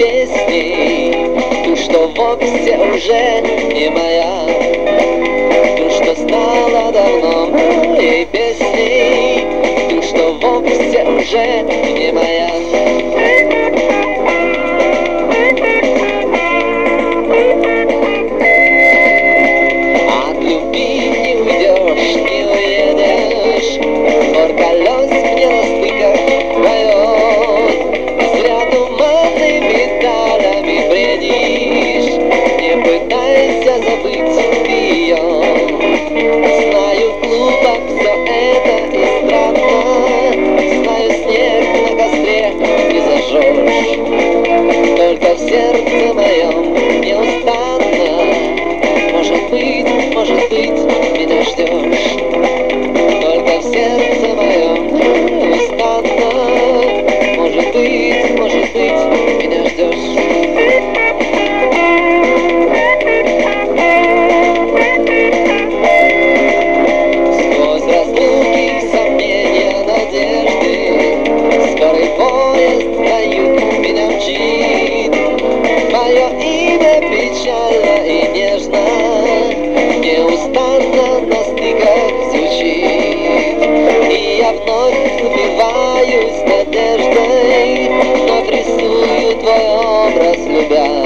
песней, ту, что вовсе уже не моя, ту, что стала давно моей песней, ту, что вовсе уже не моя. Только в сердце моем неустанно, может быть, меня ждешь. Только в сердце моем неустанно, может быть, меня ждешь. Сквозь разлуки, сомнения, надежды, скорый поезд на юг меня мчит. Мое имя печально и нежно, неустанно на стыках звучит. И я вновь убиваюсь надеждой, вновь рисую твой образ, любя.